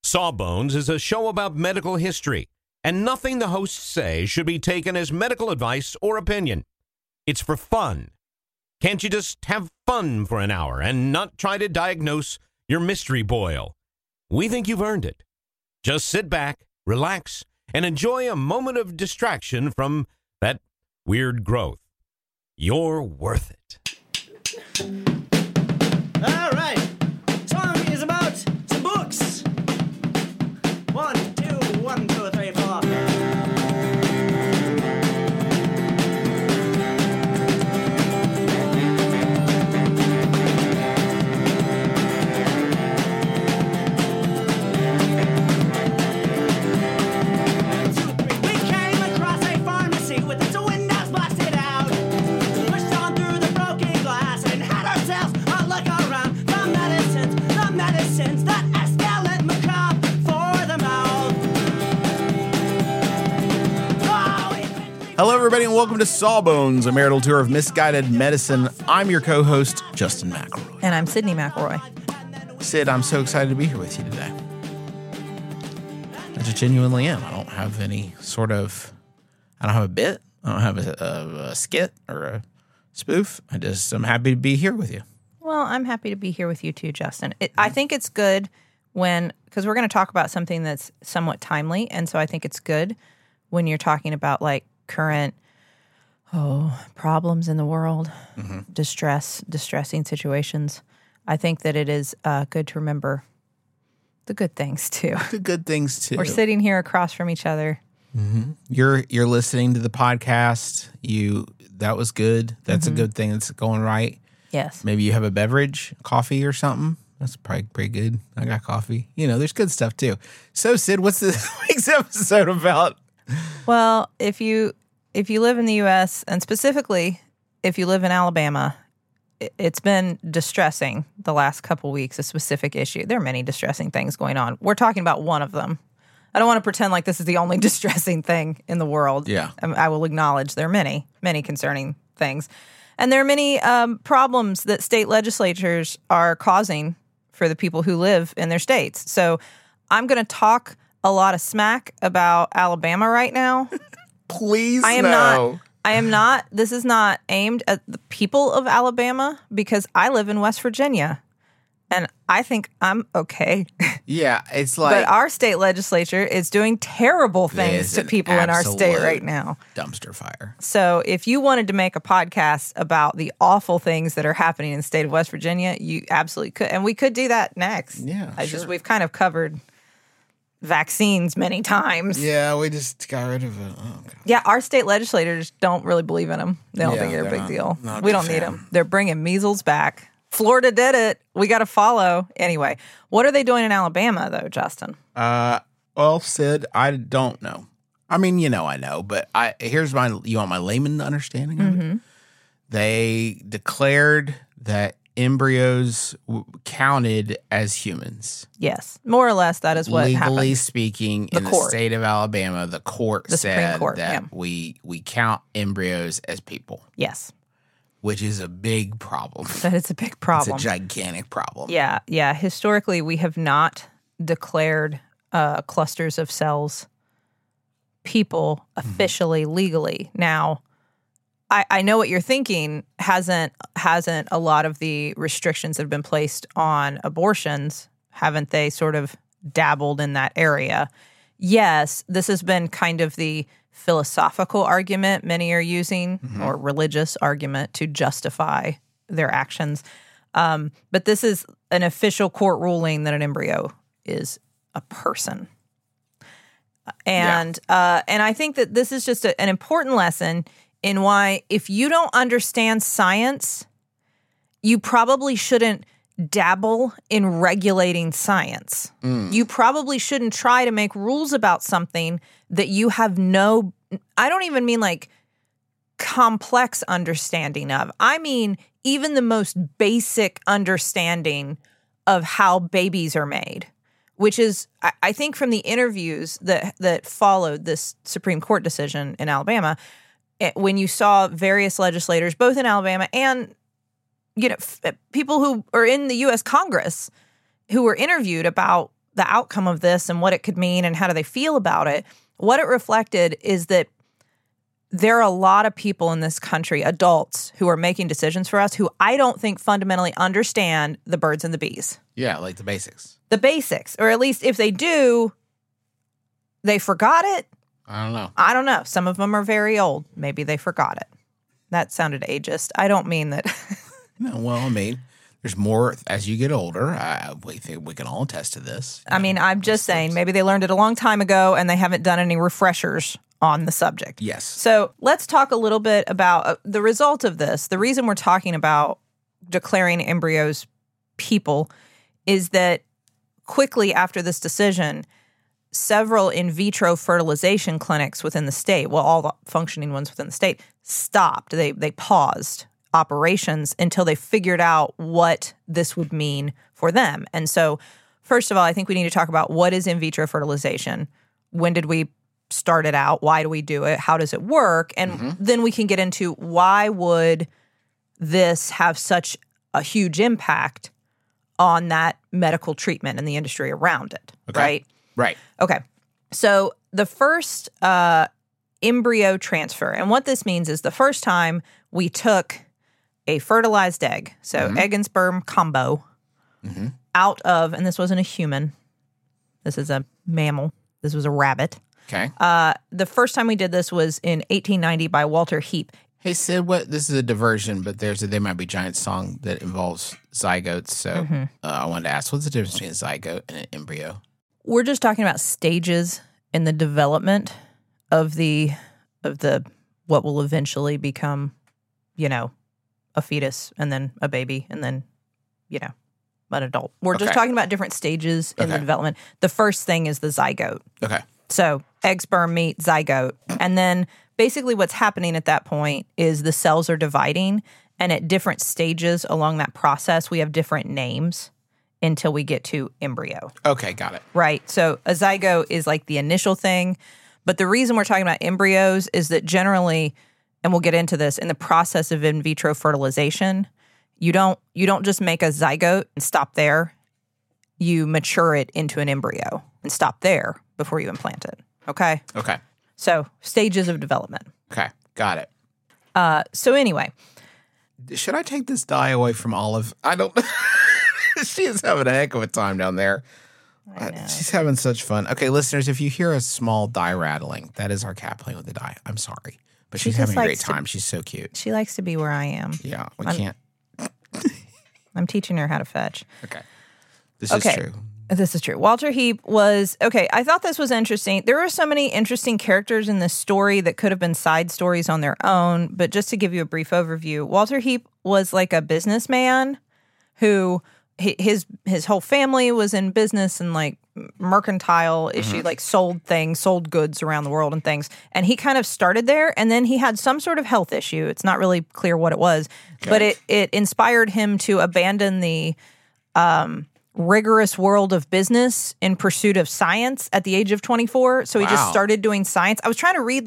Sawbones is a show about medical history, and nothing the hosts say should be taken as medical advice or opinion. It's for fun. Can't you just have fun for an hour and not try to diagnose your mystery boil? We think you've earned it. Just sit back, relax, and enjoy a moment of distraction from that weird growth. You're worth it. All right. Song is about some books. 1, 2, 1, 2, 3, 4. Hello, everybody, and welcome to Sawbones, a marital tour of misguided medicine. I'm your co-host, Justin McElroy. And I'm Sydney McElroy. Sid, I'm so excited to be here with you today. I just genuinely am. I don't have any sort of, I don't have a bit. I don't have a skit or a spoof. I'm happy to be here with you. Well, I'm happy to be here with you too, Justin. I think it's good because we're going to talk about something that's somewhat timely. And so I think it's good when you're talking about like current problems in the world, distressing situations. I think that it is good to remember the good things too. The good things too. We're sitting here across from each other. Mm-hmm. You're listening to the podcast. That was good. That's a good thing. That's going right. Yes. Maybe you have a beverage, coffee or something. That's probably pretty good. I got coffee. There's good stuff too. So Sid, what's this week's episode about? Well, if you live in the U.S., and specifically if you live in Alabama, it's been distressing the last couple weeks, a specific issue. There are many distressing things going on. We're talking about one of them. I don't want to pretend like this is the only distressing thing in the world. Yeah. I will acknowledge there are many, many concerning things. And there are many problems that state legislatures are causing for the people who live in their states. So I'm going to talk a lot of smack about Alabama right now. Please, I am not. This is not aimed at the people of Alabama because I live in West Virginia, and I think I'm okay. Yeah, it's like, but our state legislature is doing terrible things to people in our state right now. Dumpster fire. So if you wanted to make a podcast about the awful things that are happening in the state of West Virginia, you absolutely could, and we could do that next. Yeah, we've kind of covered vaccines many times. Yeah, we just got rid of it. Oh, God. Yeah, our state legislators don't really believe in them. They don't think they're a big deal. We don't need them. They're bringing measles back. Florida did it. We got to follow. Anyway, what are they doing in Alabama, though, Justin? Well, Sid, I don't know. I mean, I know, but you want my layman understanding of it? They declared that embryos counted as humans. Yes, more or less that is what happened. Legally speaking, in the state of Alabama, the court said that we count embryos as people. Yes. Which is a big problem. That it's a big problem. It's a gigantic problem. Yeah. Historically, we have not declared clusters of cells people officially, legally. Now, I know what you're thinking. Hasn't a lot of the restrictions that have been placed on abortions, haven't they sort of dabbled in that area? Yes, this has been kind of the philosophical argument many are using, or religious argument to justify their actions. But this is an official court ruling that an embryo is a person. And I think that this is just an important lesson in why, if you don't understand science, you probably shouldn't dabble in regulating science. You probably shouldn't try to make rules about something that you have I don't even mean like complex understanding of. I mean, even the most basic understanding of how babies are made, which is, I think from the interviews that followed this Supreme Court decision in Alabama, when you saw various legislators, both in Alabama and people who are in the U.S. Congress who were interviewed about the outcome of this and what it could mean and how do they feel about it, what it reflected is that there are a lot of people in this country, adults, who are making decisions for us who I don't think fundamentally understand the birds and the bees. Yeah, like the basics. The basics, or at least if they do, they forgot it. I don't know. I don't know. Some of them are very old. Maybe they forgot it. That sounded ageist. I don't mean that. No, well, I mean, there's more as you get older. We think we can all attest to this. I mean, I'm just saying maybe they learned it a long time ago and they haven't done any refreshers on the subject. Yes. So let's talk a little bit about the result of this. The reason we're talking about declaring embryos people is that quickly after this decision, several in vitro fertilization clinics within the state, well, all the functioning ones within the state, stopped. They paused operations until they figured out what this would mean for them. And so, first of all, I think we need to talk about what is in vitro fertilization. When did we start it out? Why do we do it? How does it work? And then we can get into why would this have such a huge impact on that medical treatment and the industry around it, right? Right. Okay. So the first embryo transfer, and what this means is the first time we took a fertilized egg, so egg and sperm combo, out of, and this wasn't a human, this is a mammal, this was a rabbit. Okay. The first time we did this was in 1890 by Walter Heap. Hey, Sid, this is a diversion, but there's a They Might Be Giants song that involves zygotes. So I wanted to ask, what's the difference between a zygote and an embryo? We're just talking about stages in the development of the what will eventually become, a fetus and then a baby and then, an adult. We're just talking about different stages in the development. The first thing is the zygote. Okay. So egg, sperm, meat, zygote. And then basically what's happening at that point is the cells are dividing, and at different stages along that process, we have different names until we get to embryo. Okay, got it. Right. So a zygote is like the initial thing. But the reason we're talking about embryos is that generally, and we'll get into this, in the process of in vitro fertilization, you don't just make a zygote and stop there. You mature it into an embryo and stop there before you implant it. Okay? Okay. So stages of development. Okay, got it. So anyway. Should I take this dye away from Olive? I don't. She is having a heck of a time down there. She's having such fun. Okay, listeners, if you hear a small dye rattling, that is our cat playing with the dye. I'm sorry. But she's having a great time. She's so cute. She likes to be where I am. Yeah, we can't. I'm teaching her how to fetch. Okay. This is true. This is true. Walter Heap was, I thought this was interesting. There are so many interesting characters in this story that could have been side stories on their own, but just to give you a brief overview, Walter Heap was like a businessman who his whole family was in business and like mercantile issue, like sold goods around the world and things. And he kind of started there, and then he had some sort of health issue. It's not really clear what it was, but it inspired him to abandon the rigorous world of business in pursuit of science at the age of 24. So he just started doing science. I was trying to read,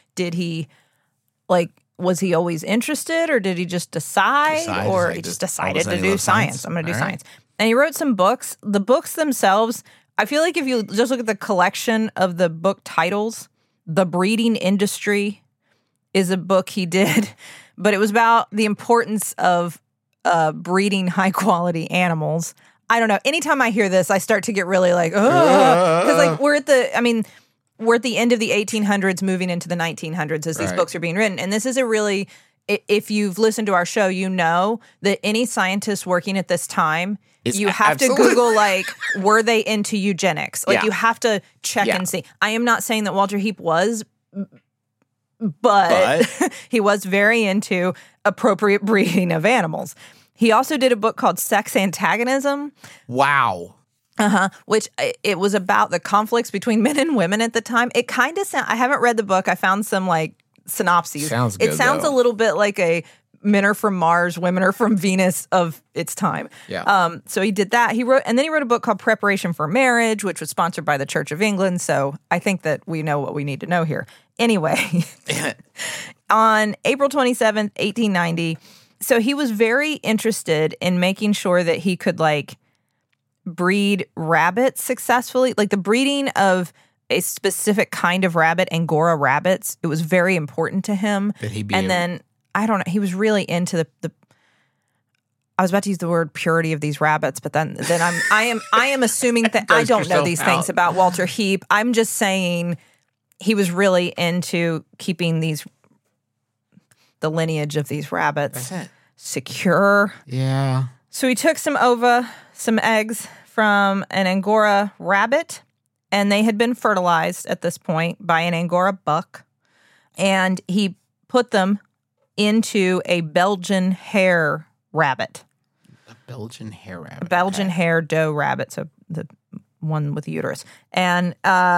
was he always interested, or did he just decide or he just decided to do science? I'm going to do science. And he wrote some books. The books themselves, I feel like if you just look at the collection of the book titles, The Breeding Industry is a book he did, but it was about the importance of breeding high-quality animals. I don't know. Anytime I hear this, I start to get really like, because we're at the end of the 1800s, moving into the 1900s as these books are being written. And this is a really, if you've listened to our show, you know that any scientist working at this time, you have to Google, were they into eugenics? You have to check and see. I am not saying that Walter Heap was, but he was very into appropriate breeding of animals. He also did a book called Sex Antagonism. Wow. Which it was about the conflicts between men and women at the time. It kind of I haven't read the book. I found some synopses. Sounds good, it sounds though. a little bit like a men are from Mars, women are from Venus of its time. Yeah. So he did that. He wrote a book called Preparation for Marriage, which was sponsored by the Church of England. So I think that we know what we need to know here. Anyway, on April 27th, 1890, so he was very interested in making sure that he could breed rabbits successfully. Like the breeding of a specific kind of rabbit, Angora rabbits, it was very important to him. That he be And able- then, I don't know, he was really into the I was about to use the word purity of these rabbits, but then I am assuming that I Dosed don't know yourself these out. things about Walter Heap. I'm just saying he was really into keeping the lineage of these rabbits That's it. secure. Yeah. So he took some eggs from an Angora rabbit, and they had been fertilized at this point by an Angora buck, and he put them into a Belgian hare rabbit. A Belgian hare rabbit. Belgian Okay. hare doe rabbit, so the one with the uterus. And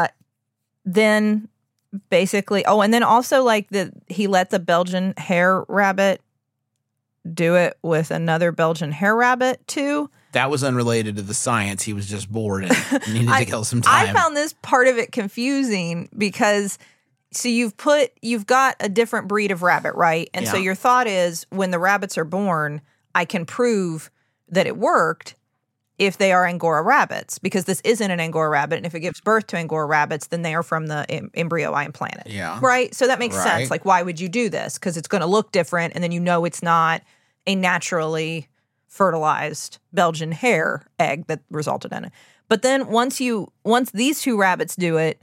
then basically, and then also like he let the Belgian hare rabbit do it with another Belgian hare rabbit too. That was unrelated to the science. He was just bored and needed to kill some time. I found this part of it confusing because so you've got a different breed of rabbit, right? And so Yeah. your thought is when the rabbits are born, I can prove that it worked if they are Angora rabbits, because this isn't an Angora rabbit. And if it gives birth to Angora rabbits, then they are from the embryo I implanted. Yeah. Right? So that makes Right. sense. Like, why would you do this? Because it's going to look different, and then it's not a naturally fertilized Belgian hare egg that resulted in it. But then once these two rabbits do it,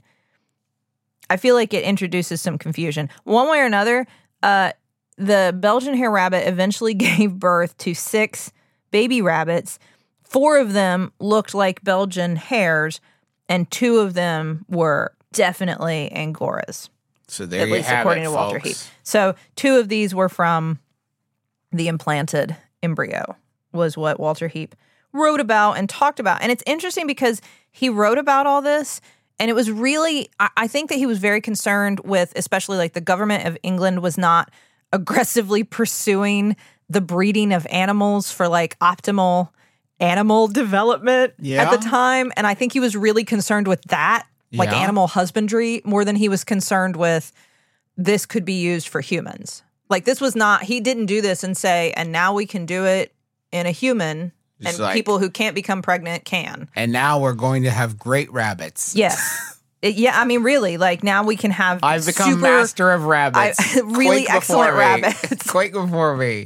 I feel like it introduces some confusion. One way or another, the Belgian hare rabbit eventually gave birth to 6 baby rabbits. 4 of them looked like Belgian hares, and 2 of them were definitely Angoras, So there at you least have according it, to Walter Heap. folks. So 2 of these were from the implanted embryo, was what Walter Heap wrote about and talked about. And it's interesting because he wrote about all this, and it was really, I think that he was very concerned with, especially like the government of England was not aggressively pursuing the breeding of animals for like optimal animal development at Yeah. the time. And I think he was really concerned with that, like Yeah. animal husbandry, more than he was concerned with this could be used for humans. Like this was not, he didn't do this and say, and now we can do it in a human, Just and like- people who can't become pregnant can. And now we're going to have great rabbits. Yes. Yeah, I mean, really, like now we can have I've become super, master of rabbits. really Quake before excellent me. rabbits. Quake before me.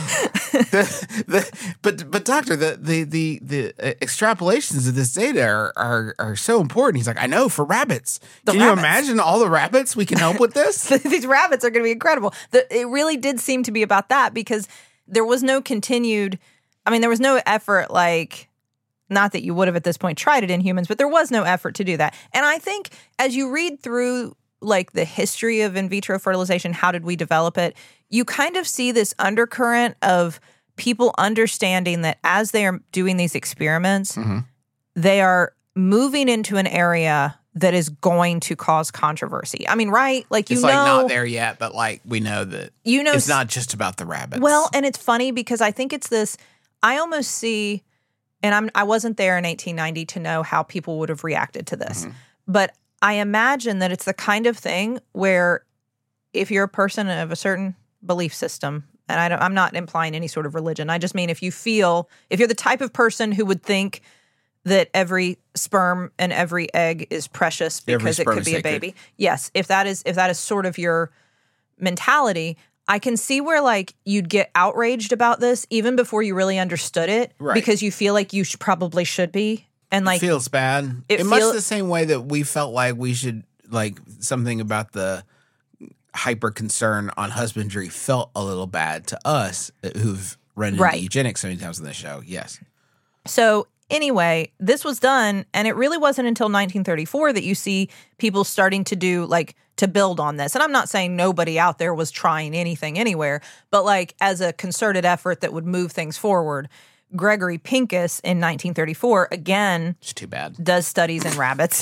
But doctor, the extrapolations of this data are so important. He's like, I know for rabbits. Can you rabbits. imagine all the rabbits we can help with this? These rabbits are going to be incredible. It really did seem to be about that because there was no there was no effort, like, not that you would have at this point tried it in humans, but there was no effort to do that. And I think as you read through like the history of in vitro fertilization, how did we develop it? You kind of see this undercurrent of people understanding that as they are doing these experiments, they are moving into an area that is going to cause controversy. I mean, right? Like, It's like not there yet, but like we know that it's not just about the rabbits. Well, and it's funny because I think it's this, I almost see, and I wasn't there in 1890 to know how people would have reacted to this, but I imagine that it's the kind of thing where if you're a person of a certain belief system, and I'm not implying any sort of religion, I just mean if you're the type of person who would think that every sperm and every egg is precious Every because it sperm could is be a sacred. baby. Yes, if that is sort of your mentality, I can see where like you'd get outraged about this even before you really understood it, Right. because you feel like you probably should be, and like feels bad. it Much feel- the same way that we felt like we should, like something about the hyper concern on husbandry felt a little bad to us who've run into Right. eugenics so many times on the show. Yes. So anyway, this was done, and it really wasn't until 1934 that you see people starting to do to build on this. And I'm not saying nobody out there was trying anything anywhere, but like as a concerted effort that would move things forward, Gregory Pincus in 1934 again It's too bad. does studies in rabbits.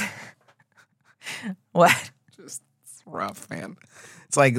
What? It's rough, man. It's like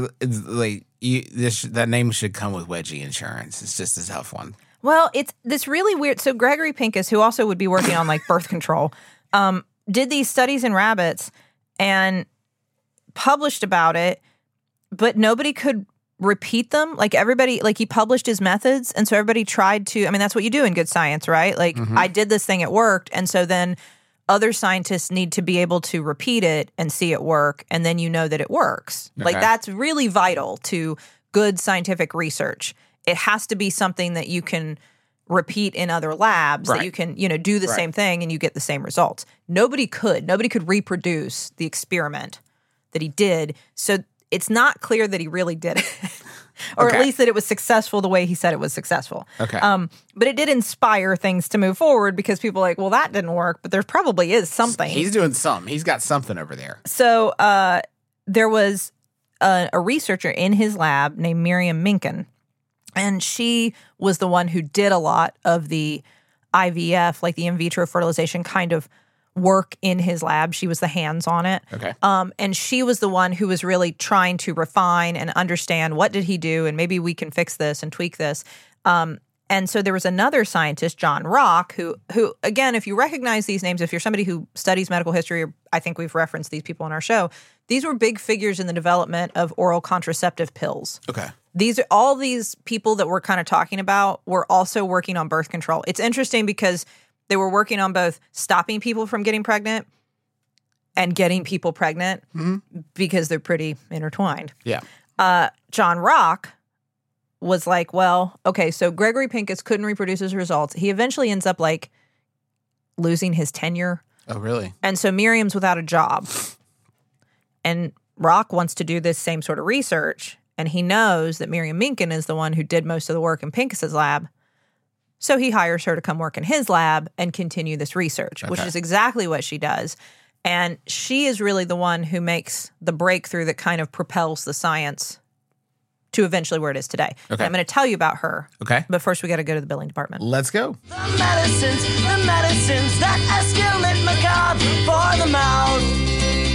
that name should come with wedgie insurance. It's just a tough one. Well, it's this really weird. So Gregory Pincus, who also would be working on like birth control, did these studies in rabbits and published about it, but nobody could repeat them. Like everybody, like he published his methods. And so everybody tried to, I mean, that's what you do in good science, right? Like I did this thing, it worked. And so then other scientists need to be able to repeat it and see it work. And then you know that it works. Like that's really vital to good scientific research. It has to be something that you can repeat in other labs, that you can, do the same thing and you get the same results. Nobody could reproduce the experiment that he did. So it's not clear that he really did it. Or at least that it was successful the way he said it was successful. Okay. But it did inspire things to move forward because people are like, well, that didn't work, but there probably is something. He's doing something. He's got something over there. So there was a researcher in his lab named Miriam Minkin, and she was the one who did a lot of the IVF, like the in vitro fertilization kind of work in his lab. She was the hands on it. Okay. And she was the one who was really trying to refine and understand what did he do, and maybe we can fix this and tweak this. And so there was another scientist, John Rock, who again, if you recognize these names, if you're somebody who studies medical history, I think we've referenced these people on our show, these were big figures in the development of oral contraceptive pills. Okay. All these people that we're kind of talking about were also working on birth control. It's interesting because they were working on both stopping people from getting pregnant and getting people pregnant because they're pretty intertwined. Yeah. John Rock was like, well, okay, so Gregory Pincus couldn't reproduce his results. He eventually ends up like losing his tenure. Oh, really? And so Miriam's without a job. And Rock wants to do this same sort of research. And he knows that Miriam Minkin is the one who did most of the work in Pincus's lab. So he hires her to come work in his lab and continue this research, which is exactly what she does. And she is really the one who makes the breakthrough that kind of propels the science to eventually where it is today. Okay. I'm going to tell you about her. Okay. But first we got to go to the billing department. Let's go. The medicines that escalate macabre for the mouth.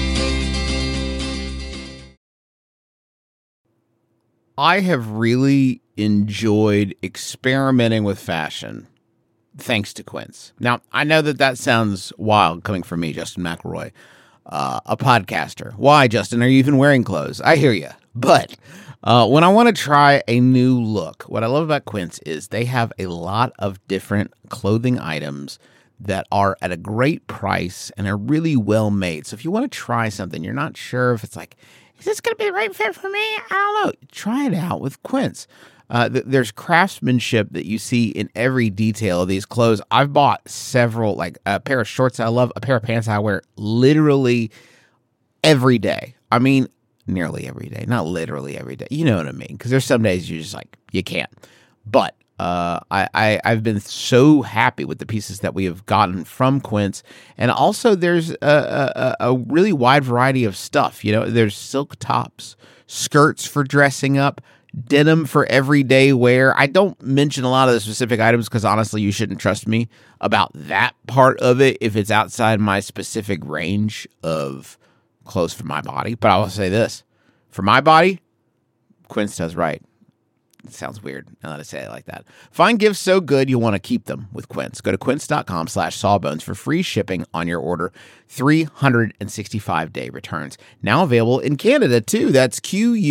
I have really enjoyed experimenting with fashion thanks to Quince. Now, I know that sounds wild coming from me, Justin McElroy, a podcaster. Why, Justin, are you even wearing clothes? I hear you. But when I want to try a new look, what I love about Quince is they have a lot of different clothing items that are at a great price and are really well made. So if you want to try something, you're not sure if it's like, is this going to be the right fit for me? I don't know. Try it out with Quince. There's craftsmanship that you see in every detail of these clothes. I've bought several, like a pair of shorts I love, a pair of pants I wear literally every day. I mean, nearly every day, not literally every day. You know what I mean? Because there's some days you're just like, you can't. But I've been so happy with the pieces that we have gotten from Quince. And also there's a really wide variety of stuff. You know, there's silk tops, skirts for dressing up, denim for everyday wear. I don't mention a lot of the specific items because honestly, you shouldn't trust me about that part of it if it's outside my specific range of clothes for my body. But I will say this, for my body, Quince does right. It sounds weird now that I say it like that. Find gifts so good you'll want to keep them with Quince. Go to quince.com/sawbones for free shipping on your order. 365-day returns. Now available in Canada too. That's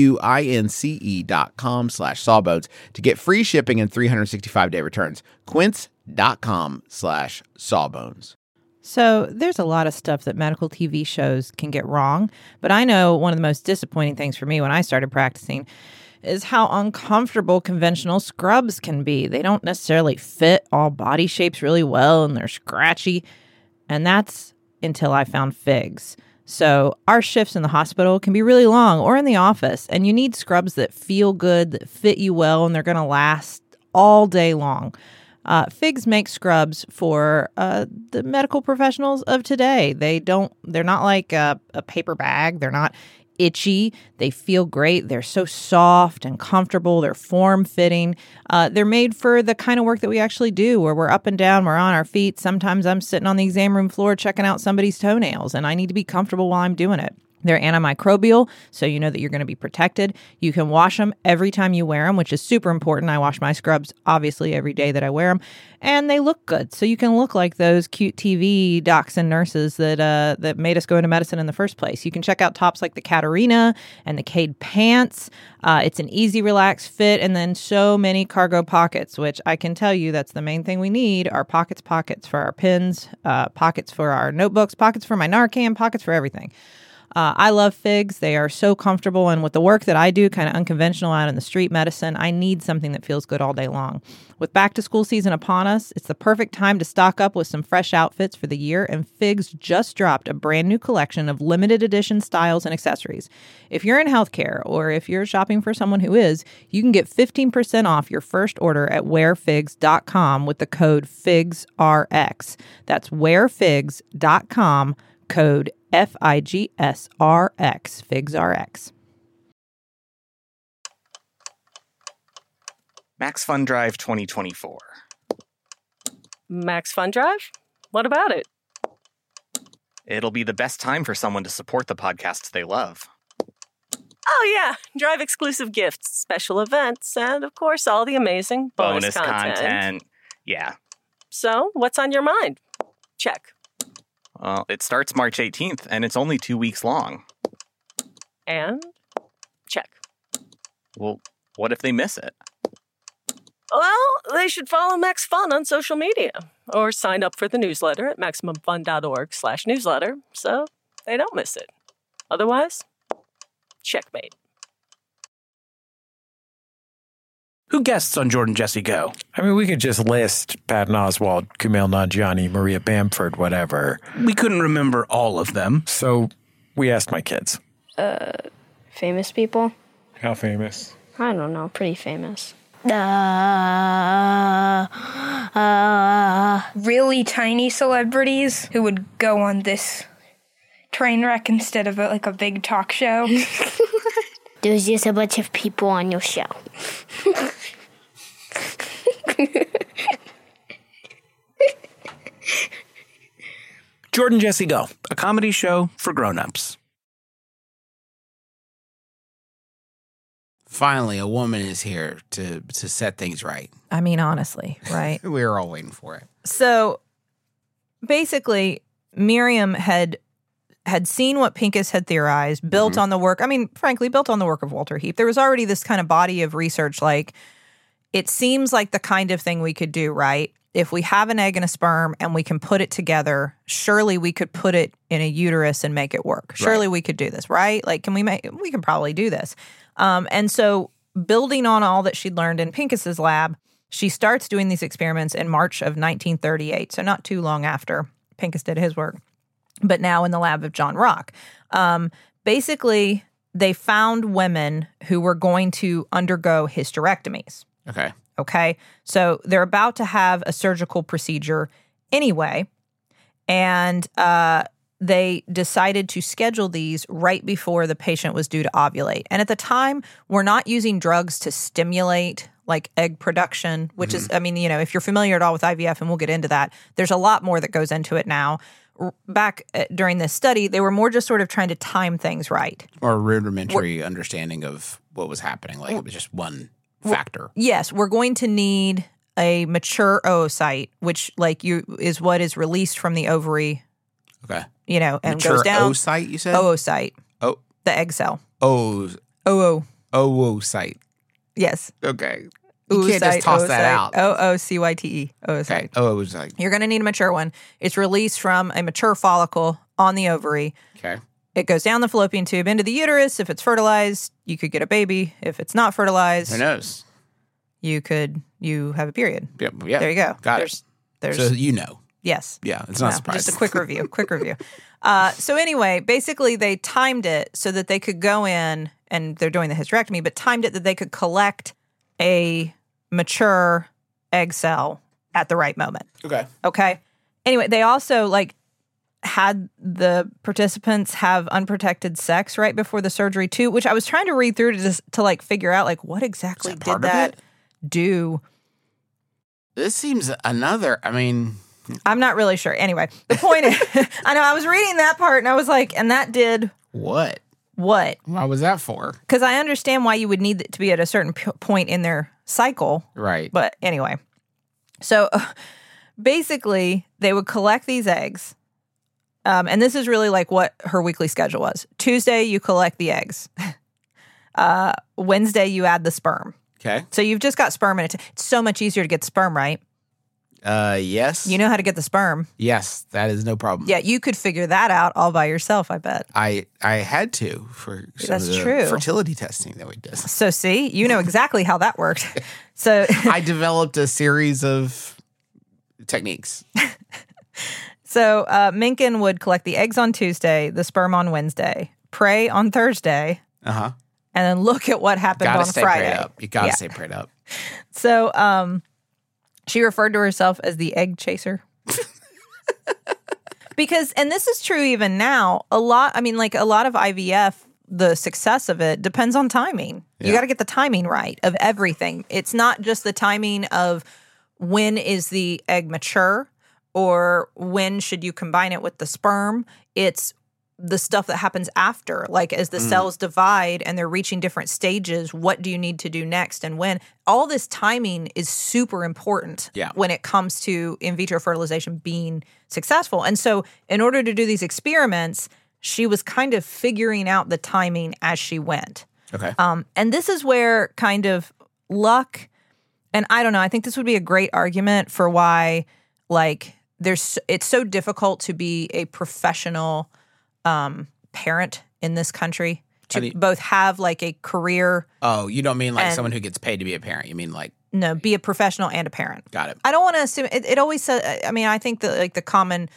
QUINCE.com/sawbones to get free shipping and 365-day returns. Quince.com/sawbones. So there's a lot of stuff that medical TV shows can get wrong, but I know one of the most disappointing things for me when I started practicing is how uncomfortable conventional scrubs can be. They don't necessarily fit all body shapes really well, and they're scratchy. And that's until I found Figs. So our shifts in the hospital can be really long, or in the office, and you need scrubs that feel good, that fit you well, and they're going to last all day long. Figs makes scrubs for the medical professionals of today. They're not like a paper bag. They're not itchy. They feel great. They're so soft and comfortable. They're form-fitting. They're made for the kind of work that we actually do, where we're up and down, we're on our feet. Sometimes I'm sitting on the exam room floor checking out somebody's toenails, and I need to be comfortable while I'm doing it. They're antimicrobial, so you know that you're going to be protected. You can wash them every time you wear them, which is super important. I wash my scrubs, obviously, every day that I wear them. And they look good, so you can look like those cute TV docs and nurses that made us go into medicine in the first place. You can check out tops like the Catarina and the Cade pants. It's an easy, relaxed fit, and then so many cargo pockets, which I can tell you that's the main thing we need, are pockets for our pens, pockets for our notebooks, pockets for my Narcan, pockets for everything. I love Figs. They are so comfortable. And with the work that I do, kind of unconventional out in the street medicine, I need something that feels good all day long. With back to school season upon us, it's the perfect time to stock up with some fresh outfits for the year. And Figs just dropped a brand new collection of limited edition styles and accessories. If you're in healthcare or if you're shopping for someone who is, you can get 15% off your first order at wearfigs.com with the code FIGSRX. That's wearfigs.com, code FIGSRX, FIGSRX. Max Fun Drive 2024. Max Fun Drive? What about it? It'll be the best time for someone to support the podcasts they love. Oh, yeah. Drive exclusive gifts, special events, and of course, all the amazing bonus content. Yeah. So, what's on your mind? Check. Well, it starts March 18th, and it's only 2 weeks long. And check. Well, what if they miss it? Well, they should follow Max Fun on social media or sign up for the newsletter at MaximumFun.org/newsletter so they don't miss it. Otherwise, checkmate. Who guests on Jordan Jesse Go? I mean, we could just list Patton Oswalt, Kumail Nanjiani, Maria Bamford, whatever. We couldn't remember all of them. So we asked my kids. Famous people? How famous? I don't know, pretty famous. Really tiny celebrities who would go on this train wreck instead of like a big talk show. There's just a bunch of people on your show. Jordan Jesse Go, a comedy show for grown-ups. Finally, a woman is here to set things right. I mean, honestly, right? We were all waiting for it. So basically, Miriam had seen what Pincus had theorized, built on the work. I mean, frankly, built on the work of Walter Heath. There was already this kind of body of research. Like, it seems like the kind of thing we could do, right? If we have an egg and a sperm and we can put it together, surely we could put it in a uterus and make it work. Surely we could do this, right? Like, we can probably do this. And so building on all that she'd learned in Pincus's lab, she starts doing these experiments in March of 1938. So not too long after Pincus did his work, but now in the lab of John Rock. Basically, they found women who were going to undergo hysterectomies. Okay. So they're about to have a surgical procedure anyway. And they decided to schedule these right before the patient was due to ovulate. And at the time, we're not using drugs to stimulate like egg production, which is, I mean, you know, if you're familiar at all with IVF, and we'll get into that, there's a lot more that goes into it now. Back during this study, they were more just sort of trying to time things right. Or a rudimentary understanding of what was happening. Like, it was just one factor. Yes, we're going to need a mature oocyte, which is what is released from the ovary. Okay. You know, and mature goes down. oocyte, you said? Oocyte. Oh. The egg cell. Oocyte. Yes. Okay. You can't just toss that out. oocyte. Oocyte. Okay. Oocyte. You're going to need a mature one. It's released from a mature follicle on the ovary. Okay. It goes down the fallopian tube into the uterus. If it's fertilized, you could get a baby. If it's not fertilized, Who knows? You have a period. Yeah. There you go. Got it. There's so you know. Yes. Yeah, it's not surprising. Just a quick review. So anyway, basically they timed it so that they could go in, and they're doing the hysterectomy, but timed it that they could collect a mature egg cell at the right moment. Okay. Anyway, they also had the participants have unprotected sex right before the surgery too, which I was trying to read through to figure out what exactly did that do. This seems another, I'm not really sure. Anyway, the point is, I know I was reading that part and I was like, and that did What? What? Why was that for? Because I understand why you would need it to be at a certain point in their cycle. Right. But anyway, so basically they would collect these eggs. And this is really like what her weekly schedule was. Tuesday, you collect the eggs. Wednesday, you add the sperm. Okay. So you've just got sperm in it. It's so much easier to get the sperm, right? Yes. You know how to get the sperm. Yes, that is no problem. Yeah, you could figure that out all by yourself, I bet. I had to for some That's of the true. fertility testing that we did. So see, you know exactly how that worked. So I developed a series of techniques. So Minkin would collect the eggs on Tuesday, the sperm on Wednesday, pray on Thursday, Uh-huh. and then look at what happened Gotta on stay Friday. prayed up. You gotta stay prayed up. So she referred to herself as the egg chaser. Because, and this is true even now, a lot of IVF, the success of it depends on timing. You got to get the timing right of everything. It's not just the timing of when is the egg mature or when should you combine it with the sperm. It's the stuff that happens after, like as the cells divide and they're reaching different stages, what do you need to do next and when? All this timing is super important when it comes to in vitro fertilization being successful. And so in order to do these experiments, she was kind of figuring out the timing as she went. Okay. And this is where kind of luck, and I don't know, I think this would be a great argument for why, like, it's so difficult to be a professional parent in this country, to both have like a career. Oh, you don't mean like someone who gets paid to be a parent. You mean like. No, be a professional and a parent. Got it. I don't want to assume, it always says, I mean, I think that like the common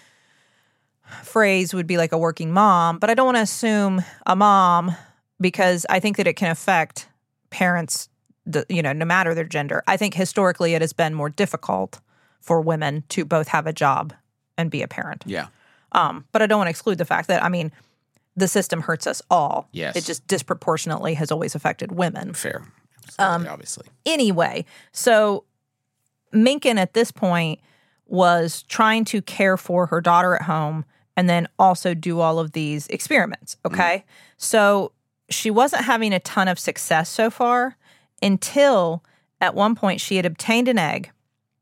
phrase would be like a working mom, but I don't want to assume a mom because I think that it can affect parents, no matter their gender. I think historically it has been more difficult for women to both have a job and be a parent. Yeah. But I don't want to exclude the fact that, I mean, the system hurts us all. Yes. It just disproportionately has always affected women. Fair. Absolutely, obviously. Anyway, so Minkin at this point was trying to care for her daughter at home and then also do all of these experiments, okay? So she wasn't having a ton of success so far until at one point she had obtained an egg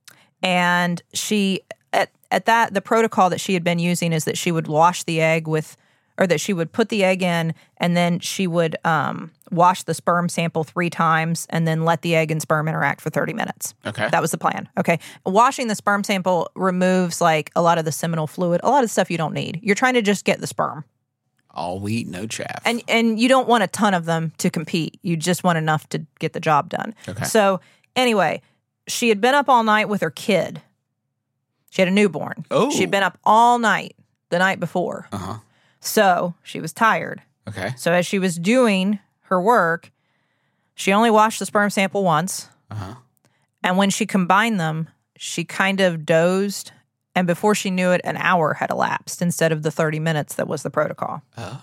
and she, at that, the protocol that she had been using is that she would wash the egg that she would put the egg in and then she would wash the sperm sample 3 times and then let the egg and sperm interact for 30 minutes. Okay. That was the plan. Okay. Washing the sperm sample removes like a lot of the seminal fluid, a lot of stuff you don't need. You're trying to just get the sperm. All wheat, no chaff. And you don't want a ton of them to compete. You just want enough to get the job done. Okay. So anyway, she had been up all night with her kid. She had a newborn. Oh. She'd been up all night the night before. Uh-huh. So she was tired. Okay. So as she was doing her work, she only washed the sperm sample once. Uh-huh. And when she combined them, she kind of dozed. And before she knew it, an hour had elapsed instead of the 30 minutes that was the protocol. Oh.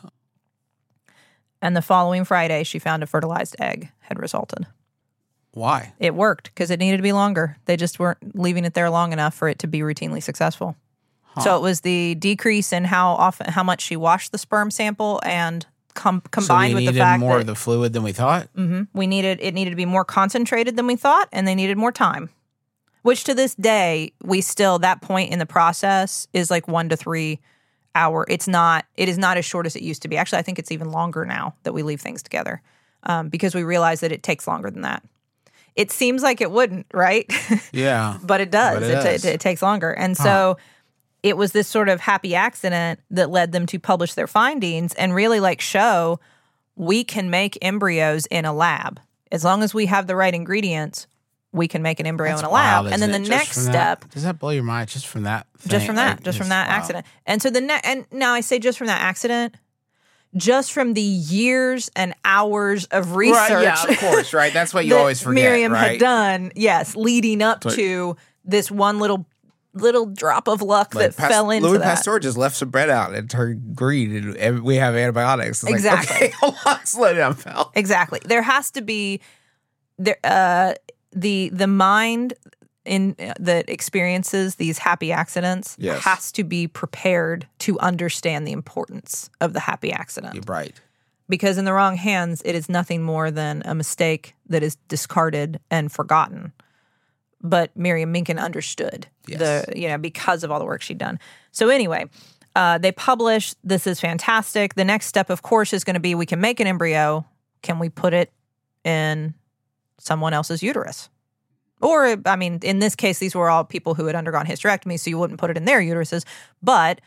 And the following Friday, she found a fertilized egg had resulted. Why? It worked because it needed to be longer. They just weren't leaving it there long enough for it to be routinely successful. Huh. So it was the decrease in how much she washed the sperm sample and combined with the fact that more of the fluid than we thought. Mm-hmm, it needed to be more concentrated than we thought, and they needed more time. Which to this day, that point in the process is like 1 to 3 hour. It is not as short as it used to be. Actually, I think it's even longer now that we leave things together because we realize that it takes longer than that. It seems like it wouldn't, right? Yeah. But it does. It takes longer. And so it was this sort of happy accident that led them to publish their findings and really show we can make embryos in a lab. As long as we have the right ingredients, we can make an embryo in a lab. Wild, and then the next step. Does that blow your mind just from that thing? Just from that accident. And so and now I say just from that accident, just from the years and hours of research. Right, yeah, of course, right? That's what you always forget, Miriam right? had done, yes, leading up to this one little drop of luck that fell into Louis that. Pasteur just left some bread out and turned green, and we have antibiotics. It's exactly. Like, okay, hold on, slow down, pal. Exactly. There has to be the mind that experiences these happy accidents Yes. has to be prepared to understand the importance of the happy accident. You're right. Because in the wrong hands, it is nothing more than a mistake that is discarded and forgotten. But Miriam Minkin understood because of all the work she'd done. So anyway, they publish. This is fantastic. The next step, of course, is going to be we can make an embryo. Can we put it in someone else's uterus? Or, I mean, in this case, these were all people who had undergone hysterectomy, so you wouldn't put it in their uteruses. But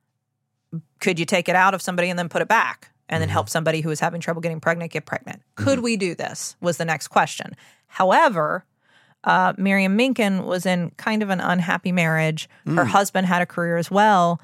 could you take it out of somebody and then put it back and then help somebody who is having trouble getting pregnant get pregnant? Could we do this was the next question. However, Miriam Minkin was in kind of an unhappy marriage. Her husband had a career as well.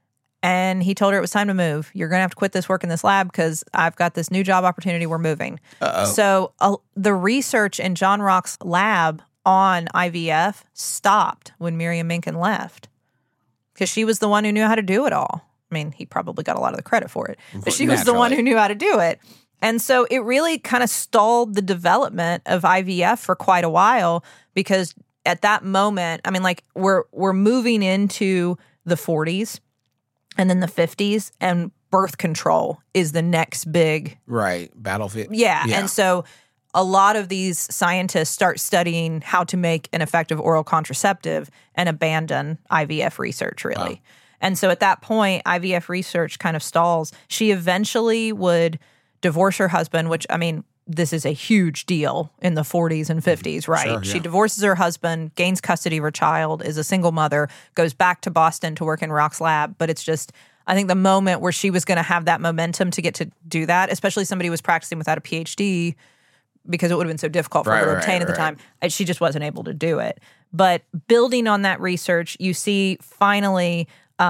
And he told her it was time to move. You're going to have to quit this work in this lab because I've got this new job opportunity. We're moving. So the research in John Rock's lab on IVF stopped when Miriam Minkin left because she was the one who knew how to do it all. I mean, he probably got a lot of the credit for it, but she was the one who knew how to do it. And so it really kind of stalled the development of IVF for quite a while because at that moment, I mean, like we're moving into the 40s and then the 50s, and birth control is the next big battlefield. Yeah. And so a lot of these scientists start studying how to make an effective oral contraceptive and abandon IVF research, really. Wow. And so at that point, IVF research kind of stalls. She eventually would divorce her husband, which, I mean, this is a huge deal in the 40s and 50s, right? Sure, yeah. She divorces her husband, gains custody of her child, is a single mother, goes back to Boston to work in Rock's lab. But it's just, I think the moment where she was going to have that momentum to get to do that, especially somebody who was practicing without a PhD, because it would have been so difficult for her to obtain at the time, she just wasn't able to do it. But building on that research, you see finally,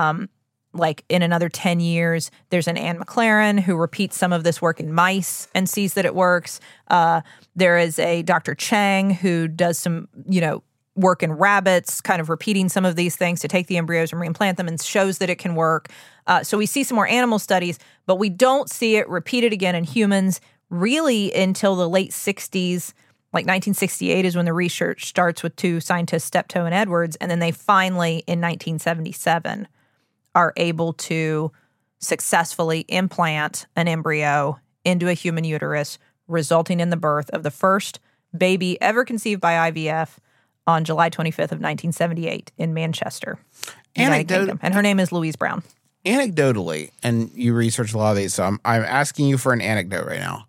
like in another 10 years, there's an Anne McLaren who repeats some of this work in mice and sees that it works. There is a Dr. Chang who does some, work in rabbits, kind of repeating some of these things to take the embryos and reimplant them and shows that it can work. So we see some more animal studies, but we don't see it repeated again in humans really until the late 60s. Like 1968 is when the research starts with two scientists, Steptoe and Edwards, and then they finally, in 1977, are able to successfully implant an embryo into a human uterus, resulting in the birth of the first baby ever conceived by IVF on July 25th of 1978 in Manchester, United Kingdom. And her name is Louise Brown. Anecdotally, and you research a lot of these, so I'm asking you for an anecdote right now.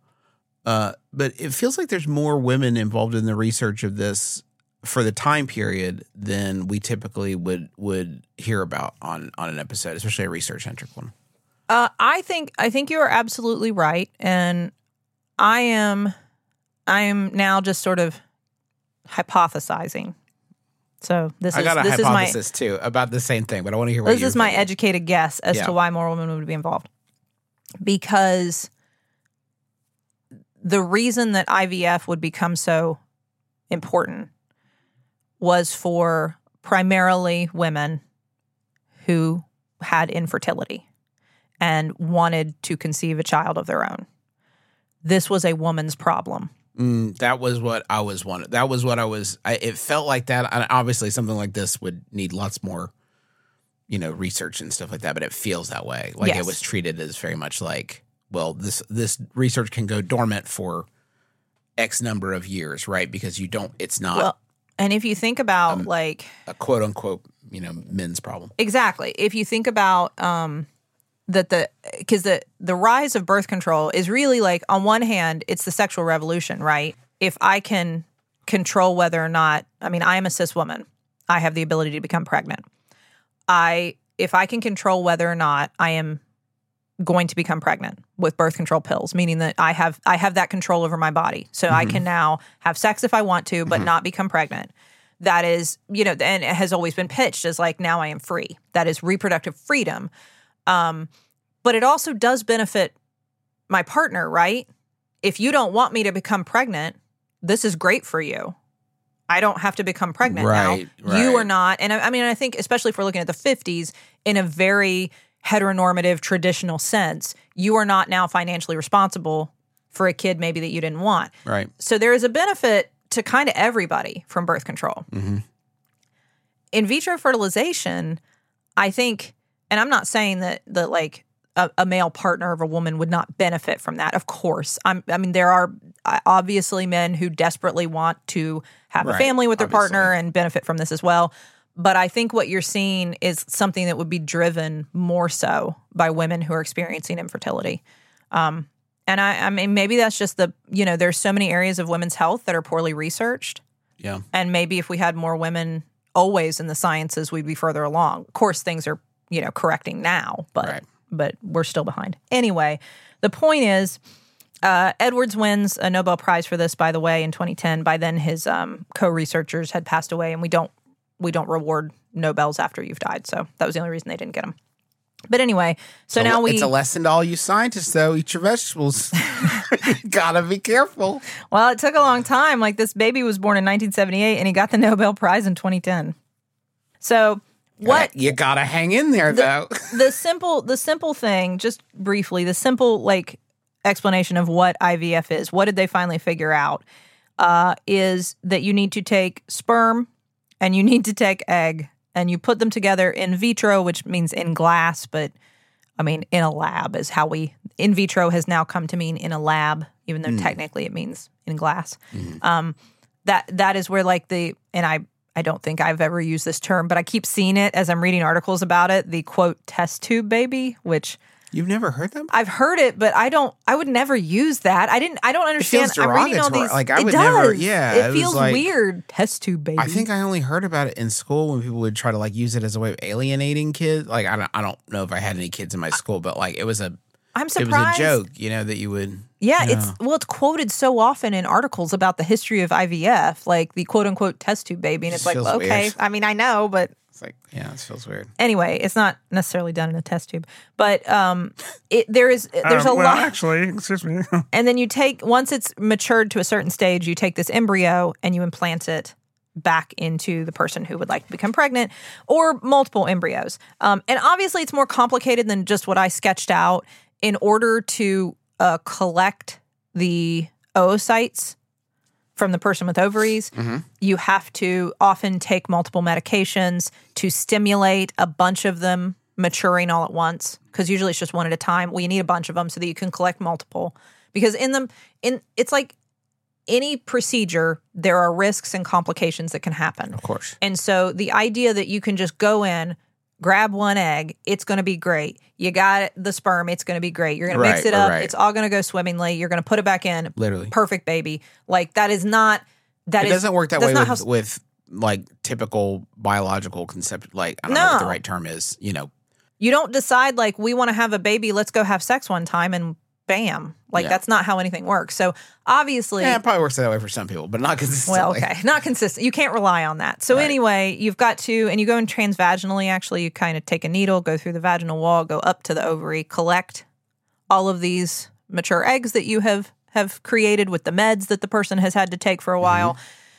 But it feels like there's more women involved in the research of this for the time period than we typically would hear about on an episode, especially a research-centric one. I think you are absolutely right, and I am now just sort of hypothesizing. So I got a hypothesis too about the same thing, but I want to hear what this is my educated guess as to why more women would be involved. Because the reason that IVF would become so important was for primarily women who had infertility and wanted to conceive a child of their own. This was a woman's problem. That was what I was wanting. That was what it felt like that. And obviously, something like this would need lots more, research and stuff like that. But it feels that way. Like It was treated as very much like, well, this research can go dormant for X number of years, right? Because it's not. Well, and if you think about like a quote unquote, men's problem. Exactly. If you think about because the rise of birth control is really like, on one hand, it's the sexual revolution, right? If I can control whether or not, I am a cis woman, I have the ability to become pregnant. If I can control whether or not I am going to become pregnant with birth control pills, meaning that I have that control over my body. So I can now have sex if I want to, but not become pregnant. That is, and it has always been pitched as like, now I am free. That is reproductive freedom. But it also does benefit my partner, right? If you don't want me to become pregnant, this is great for you. I don't have to become pregnant now. You are not. And I think especially if we're looking at the 50s, in a very heteronormative, traditional sense, you are not now financially responsible for a kid maybe that you didn't want. Right. So there is a benefit to kind of everybody from birth control. in vitro fertilization, I think, and I'm not saying that like a male partner of a woman would not benefit from that. Of course. I mean, there are obviously men who desperately want to have a family with their partner and benefit from this as well. But I think what you're seeing is something that would be driven more so by women who are experiencing infertility. And I mean, maybe that's just there's so many areas of women's health that are poorly researched. Yeah. And maybe if we had more women always in the sciences, we'd be further along. Of course, things are, correcting now, but we're still behind. Anyway, the point is, Edwards wins a Nobel Prize for this, by the way, in 2010. By then, his co-researchers had passed away, and we don't reward Nobels after you've died. So that was the only reason they didn't get them. But anyway, so now it's a lesson to all you scientists, though. Eat your vegetables. Gotta be careful. Well, it took a long time. Like, this baby was born in 1978, and he got the Nobel Prize in 2010. So what you gotta hang in there, though. The simple thing, just briefly, the simple explanation of what IVF is. What did they finally figure out? Is that you need to take sperm and you need to take egg. And you put them together in vitro, which means in glass, but I mean, in a lab is how in vitro has now come to mean in a lab, even though technically it means in glass. That is where and I don't think I've ever used this term, but I keep seeing it as I'm reading articles about it, the quote test tube baby, which you've never heard that? I've heard it, but I would never use that. I don't understand. It feels I'm reading all these. I would never. Yeah, it feels weird. Test tube baby. I think I only heard about it in school when people would try to use it as a way of alienating kids. I don't know if I had any kids in my school, but it was I'm surprised. It was a joke, that you would. Yeah, it's quoted so often in articles about the history of IVF, like the quote unquote test tube baby, and it's like, okay, weird. I mean, I know, but. This feels weird. Anyway, it's not necessarily done in a test tube, but there's a lot. Actually, excuse me. And then once it's matured to a certain stage, you take this embryo and you implant it back into the person who would like to become pregnant, or multiple embryos. And obviously, it's more complicated than just what I sketched out. In order to collect the oocytes from the person with ovaries, you have to often take multiple medications to stimulate a bunch of them maturing all at once, because usually it's just one at a time. Well, you need a bunch of them so that you can collect multiple. Because it's like any procedure, there are risks and complications that can happen. Of course. And so the idea that you can just go in, grab one egg, it's going to be great. You got the sperm, it's going to be great. You're going to mix it up. It's all going to go swimmingly. You're going to put it back in. Literally. Perfect baby. That is not... It doesn't work that way with typical biological concept. I don't know what the right term is, You don't decide, we want to have a baby, let's go have sex one time, and bam. That's not how anything works. So, obviously... Yeah, it probably works that way for some people, but not consistently. Well, okay. Not consistent. You can't rely on that. So, anyway, you've got to... And you go in transvaginally, actually. You kind of take a needle, go through the vaginal wall, go up to the ovary, collect all of these mature eggs that you have created with the meds that the person has had to take for a while.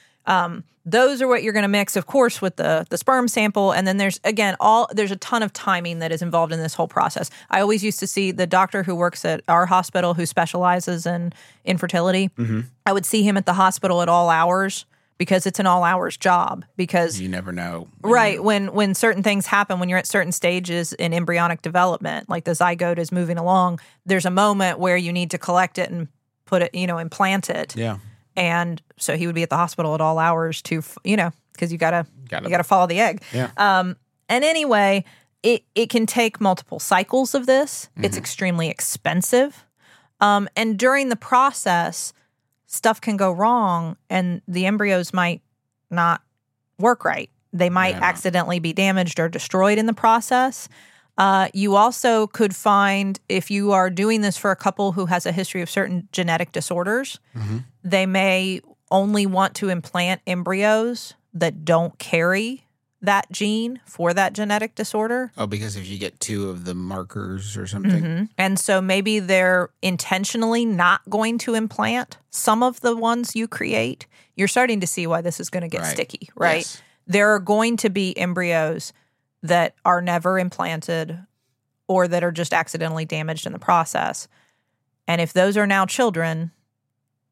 Those are what you're going to mix, of course, with the sperm sample. And then there's a ton of timing that is involved in this whole process. I always used to see the doctor who works at our hospital who specializes in infertility. I would see him at the hospital at all hours, because it's an all hours job, because you never know. When certain things happen, when you're at certain stages in embryonic development, like the zygote is moving along, there's a moment where you need to collect it and put it, implant it. Yeah. And so he would be at the hospital at all hours to, because you gotta follow the egg. Yeah. And anyway, it can take multiple cycles of this. It's extremely expensive. And during the process, stuff can go wrong, and the embryos might not work right. They might accidentally be damaged or destroyed in the process. You also could find, if you are doing this for a couple who has a history of certain genetic disorders, they may only want to implant embryos that don't carry that gene for that genetic disorder. Oh, because if you get two of the markers or something. And so maybe they're intentionally not going to implant some of the ones you create. You're starting to see why this is going to get sticky, right? Yes. There are going to be embryos that are never implanted or that are just accidentally damaged in the process. And if those are now children,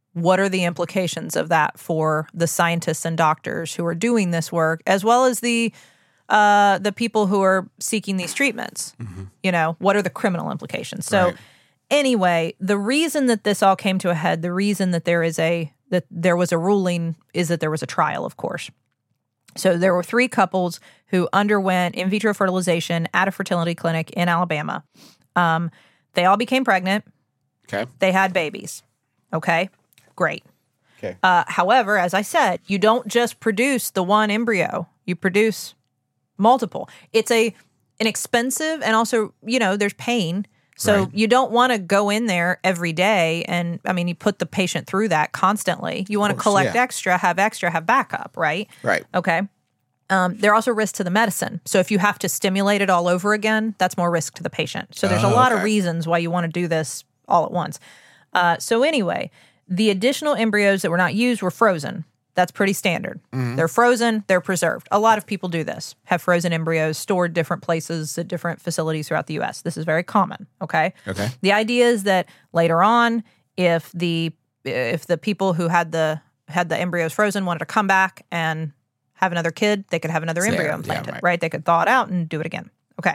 what are the implications of that for the scientists and doctors who are doing this work, as well as the people who are seeking these treatments? You know, what are the criminal implications? So anyway, the reason that this all came to a head, the reason that there was a ruling is that there was a trial, of course. So there were 3 couples who underwent in vitro fertilization at a fertility clinic in Alabama. They all became pregnant. Okay. They had babies. Okay. Great. Okay. However, as I said, you don't just produce the one embryo. You produce multiple. It's an expensive, and also, you know, there's pain. So you don't want to go in there every day and, I mean, you put the patient through that constantly. You want to collect extra, have backup, right? Right. Okay. There are also risks to the medicine. So if you have to stimulate it all over again, that's more risk to the patient. So there's a lot of reasons why you want to do this all at once. So anyway, the additional embryos that were not used were frozen. That's pretty standard. They're frozen, they're preserved. A lot of people do this, have frozen embryos stored different places at different facilities throughout the U.S. This is very common, okay? Okay. The idea is that later on, if the people who had the embryos frozen wanted to come back and have another kid, they could have another embryo implanted, right? They could thaw it out and do it again. Okay.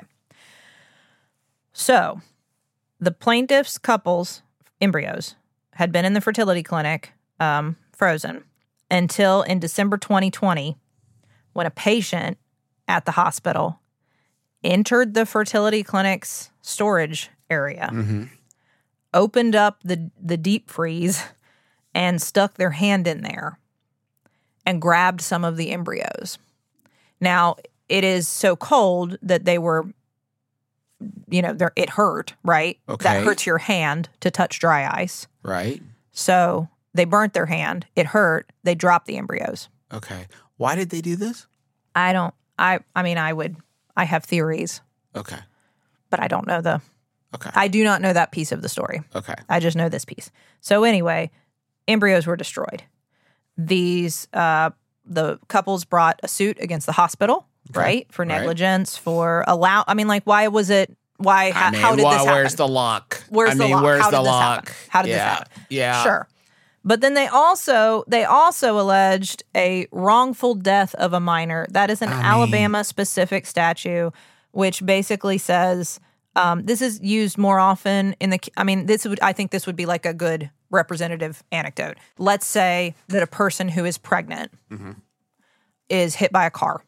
So the plaintiff's couple's embryos had been in the fertility clinic, frozen, until in December 2020, when a patient at the hospital entered the fertility clinic's storage area, opened up the deep freeze, and stuck their hand in there and grabbed some of the embryos. Now, it is so cold that they were, you know, it hurt, right? Okay. That hurts your hand to touch dry ice. Right. So they burnt their hand. It hurt. They dropped the embryos. Okay. Why did they do this? I have theories. Okay. But I don't know Okay. I do not know that piece of the story. Okay. I just know this piece. So anyway, embryos were destroyed. These, the couples brought a suit against the hospital, right? For negligence, for why was it, how did this happen? Where's the lock? Where's the lock? Where's How the did this lock? happen? How did this happen? Yeah. Sure. But then they also alleged a wrongful death of a minor. That is an Alabama-specific statute, which basically says this is used more often in the. I think this would be like a good representative anecdote. Let's say that a person who is pregnant is hit by a car,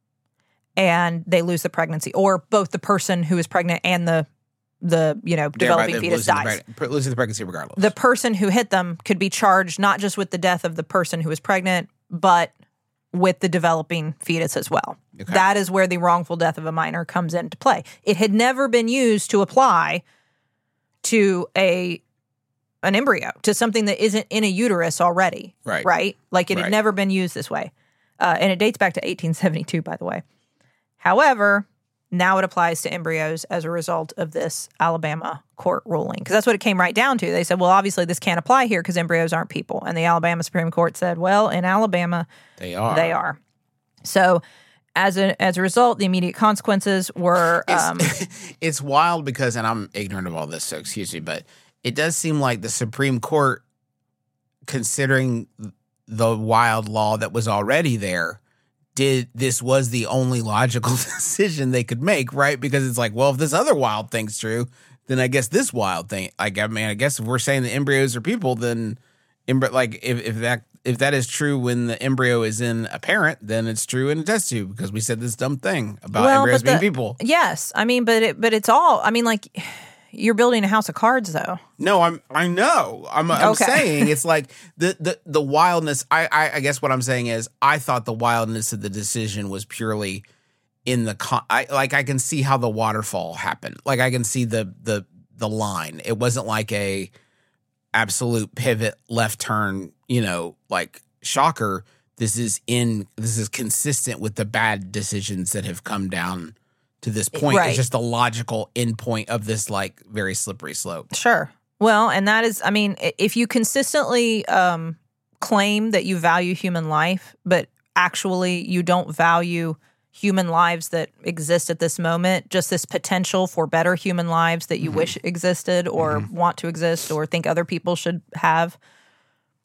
and they lose the pregnancy, or both the person who is pregnant and the developing fetus dies. Losing the pregnancy regardless. The person who hit them could be charged not just with the death of the person who was pregnant, but with the developing fetus as well. Okay. That is where the wrongful death of a minor comes into play. It had never been used to apply to an embryo, to something that isn't in a uterus already. Right? Like it had never been used this way. And it dates back to 1872, by the way. However, now it applies to embryos as a result of this Alabama court ruling. Because that's what it came right down to. They said, well, obviously this can't apply here because embryos aren't people. And the Alabama Supreme Court said, well, in Alabama, they are. They are. So as a result, the immediate consequences were... It's wild because, and I'm ignorant of all this, so excuse me, but it does seem like the Supreme Court, considering the wild law that was already there, this was the only logical decision they could make, right? Because it's like, well, if this other wild thing's true, then I guess this wild thing, I guess if we're saying the embryos are people, then if that is true when the embryo is in a parent, then it's true in a test tube because we said this dumb thing about embryos being people. Yes, but it's all. You're building a house of cards, though. No, I know. I'm saying it's like the wildness. I guess what I'm saying is I thought the wildness of the decision was purely in the I can see how the waterfall happened. Like I can see the line. It wasn't like a absolute pivot left turn. Like shocker. This is consistent with the bad decisions that have come down to this point. It's just the logical endpoint of this like very slippery slope. Sure. Well, and that is, if you consistently claim that you value human life, but actually you don't value human lives that exist at this moment, just this potential for better human lives that you wish existed or want to exist or think other people should have,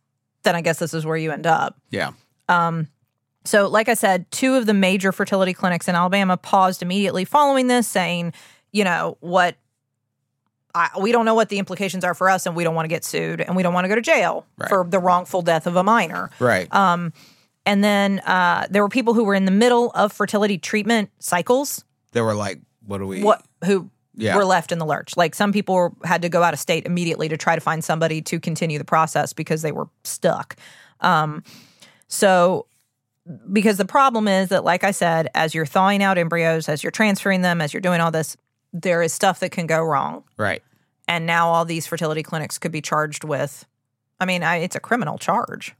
then I guess this is where you end up. Yeah. So, like I said, 2 of the major fertility clinics in Alabama paused immediately following this, saying, we don't know what the implications are for us, and we don't want to get sued, and we don't want to go to jail for the wrongful death of a minor. Right. And then there were people who were in the middle of fertility treatment cycles. They were like, who were left in the lurch. Like some people had to go out of state immediately to try to find somebody to continue the process because they were stuck. Because the problem is that, like I said, as you're thawing out embryos, as you're transferring them, as you're doing all this, there is stuff that can go wrong. Right. And now all these fertility clinics could be charged with, it's a criminal charge.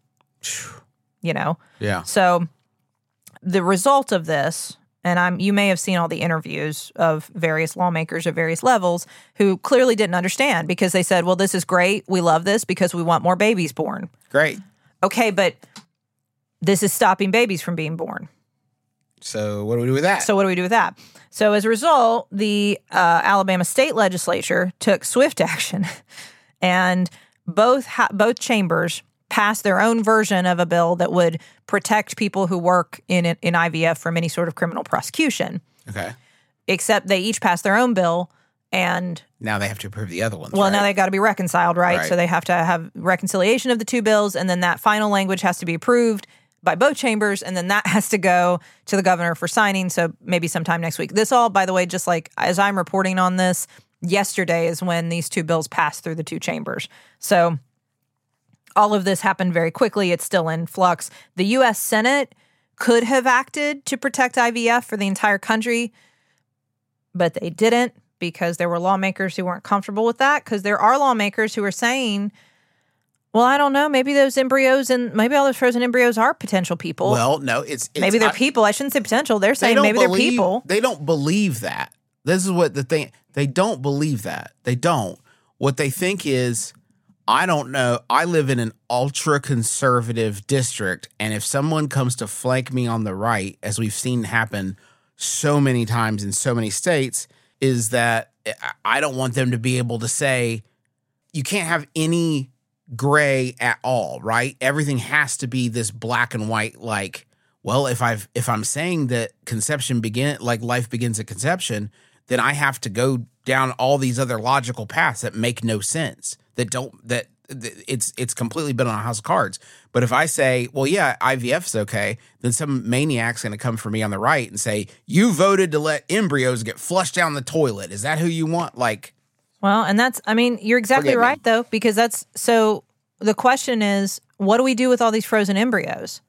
Yeah. So the result of this, and you may have seen all the interviews of various lawmakers at various levels who clearly didn't understand because they said, well, this is great. We love this because we want more babies born. Great. Okay, but this is stopping babies from being born. So what do we do with that? So as a result, the Alabama state legislature took swift action, and both chambers passed their own version of a bill that would protect people who work in IVF from any sort of criminal prosecution. Okay. Except they each passed their own bill, and now they have to approve the other ones. Well, now they've got to be reconciled, right? So they have to have reconciliation of the 2 bills, and then that final language has to be approved by both chambers, and then that has to go to the governor for signing, so maybe sometime next week. This all, by the way, just like as I'm reporting on this, yesterday is when these 2 bills passed through the 2 chambers. So all of this happened very quickly. It's still in flux. The U.S. Senate could have acted to protect IVF for the entire country, but they didn't because there were lawmakers who weren't comfortable with that, because there are lawmakers who are saying, well, I don't know. Maybe those embryos and maybe all those frozen embryos are potential people. Well, no, it's maybe they're people. I shouldn't say potential. They're saying maybe they're people. They don't believe that. This is what the thing. They don't believe that. They don't. What they think is, I don't know. I live in an ultra conservative district, and if someone comes to flank me on the right, as we've seen happen so many times in so many states, is that I don't want them to be able to say, you can't have any gray at all, right? Everything has to be this black and white, like, well, if I'm saying that life begins at conception, then I have to go down all these other logical paths that make no sense, it's completely been on a house of cards. But if I say, well, yeah, IVF's okay, then some maniac's going to come for me on the right and say, you voted to let embryos get flushed down the toilet. Is that who you want? Well, and you're exactly right, though, because so the question is, what do we do with all these frozen embryos?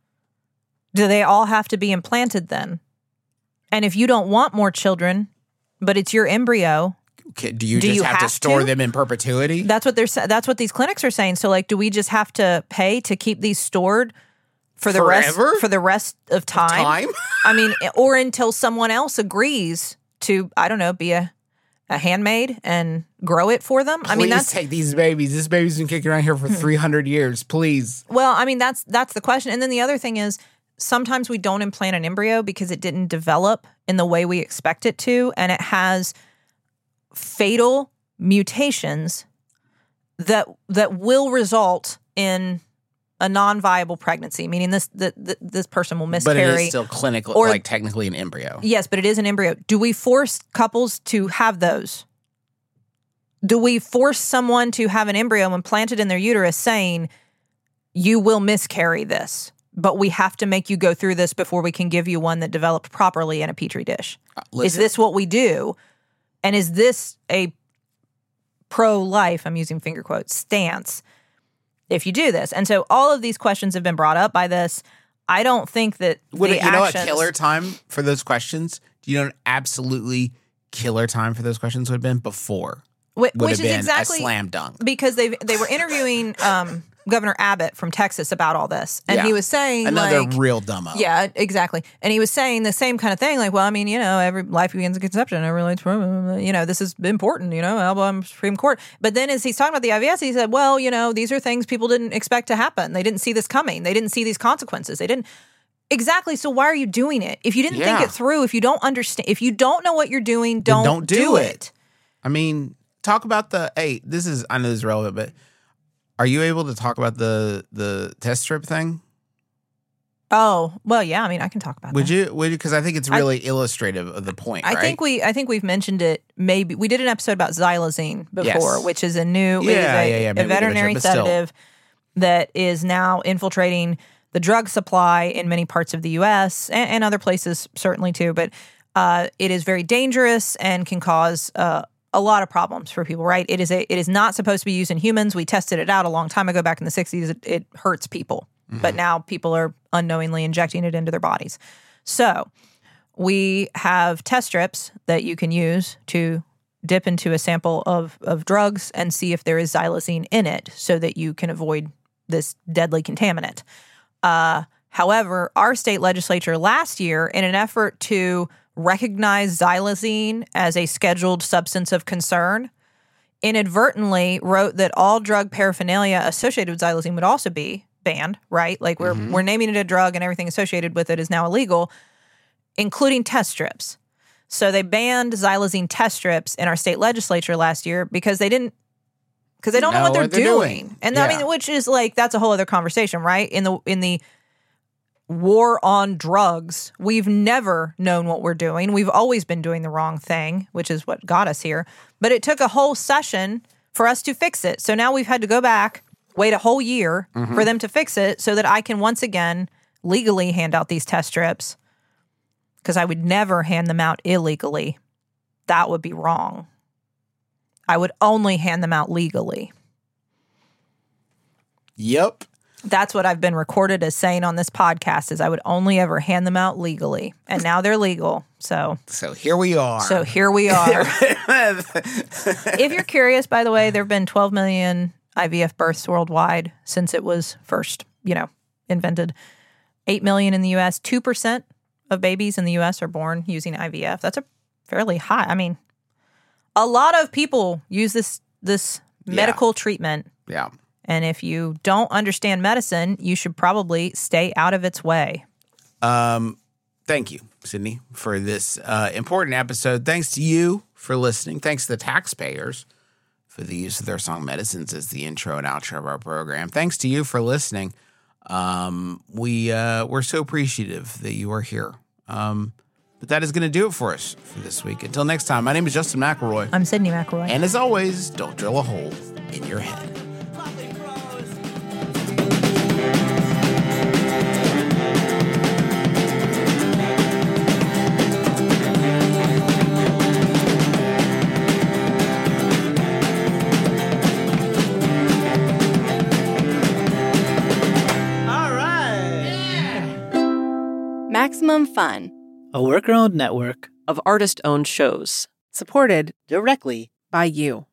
Do they all have to be implanted then? And if you don't want more children, but it's your embryo, do you just have to store them in perpetuity? That's what that's what these clinics are saying. So, do we just have to pay to keep these stored for the rest of time? Or until someone else agrees to, I don't know, be a handmaid and grow it for them. Please take these babies. This baby's been kicking around here for 300 years. Please. Well, that's the question. And then the other thing is, sometimes we don't implant an embryo because it didn't develop in the way we expect it to, and it has fatal mutations that will result in a non-viable pregnancy, meaning this person will miscarry. But it is still clinical, or technically an embryo. Yes, but it is an embryo. Do we force couples to have those? Do we force someone to have an embryo implanted in their uterus saying, you will miscarry this, but we have to make you go through this before we can give you one that developed properly in a Petri dish? Is this what we do? And is this a pro-life, I'm using finger quotes, stance if you do this? And so all of these questions have been brought up by this. I don't think that a killer time for those questions? Do you know an absolutely killer time for those questions would have been before? Which is exactly a slam dunk. Because they were interviewing Governor Abbott from Texas about all this. And he was saying another real dumbo. Yeah, exactly. And he was saying the same kind of thing, every life begins at conception. This is important, Alabama Supreme Court. But then as he's talking about the IVF, he said, well, these are things people didn't expect to happen. They didn't see this coming. They didn't see these consequences. They didn't. Exactly. So why are you doing it? If you didn't think it through, if you don't understand, if you don't know what you're doing, don't do it. Talk about I know this is relevant, but Are you able to talk about the test strip thing? Oh, well, yeah. I mean, I can talk about Would that. you? Because I think it's really illustrative of the point. I right? think we've mentioned it. Maybe we did an episode about xylazine before, Yes. which is a new Yeah, a maybe we did a veterinary show, but still. sedative that is now infiltrating the drug supply in many parts of the U.S. and other places certainly too. But it is very dangerous and can cause a lot of problems for people. Right? It is not supposed to be used in humans. We tested it out a long time ago, back in the 60s. It hurts people. But now people are unknowingly injecting it into their bodies. So we have test strips that you can use to dip into a sample of drugs and see if there is xylazine in it so that you can avoid this deadly contaminant. However, our state legislature last year, in an effort to recognize xylazine as a scheduled substance of concern, inadvertently wrote that all drug paraphernalia associated with xylazine would also be banned, right? Like we're naming it a drug and everything associated with it is now illegal, including test strips. So they banned xylazine test strips in our state legislature last year because they don't know what they're doing. And I mean, which is like, that's a whole other conversation, right? In the war on drugs, we've never known what we're doing. We've always been doing the wrong thing, which is what got us here. But it took a whole session for us to fix it. So now we've had to go back, wait a whole year for them to fix it so that I can once again legally hand out these test strips, because I would never hand them out illegally. That would be wrong. I would only hand them out legally. Yep. That's what I've been recorded as saying on this podcast, is I would only ever hand them out legally. And now they're legal. So here we are. If you're curious, by the way, there have been 12 million IVF births worldwide since it was first, invented. 8 million in the U.S. 2% of babies in the U.S. are born using IVF. That's a fairly high. I mean, a lot of people use this medical treatment. Yeah. And if you don't understand medicine, you should probably stay out of its way. Thank you, Sydney, for this important episode. Thanks to you for listening. Thanks to the taxpayers for the use of their song Medicines as the intro and outro of our program. Thanks to you for listening. We're so appreciative that you are here. But that is going to do it for us for this week. Until next time, my name is Justin McElroy. I'm Sydney McElroy. And as always, don't drill a hole in your head. Maximum Fun, a worker-owned network of artist-owned shows. Supported directly by you.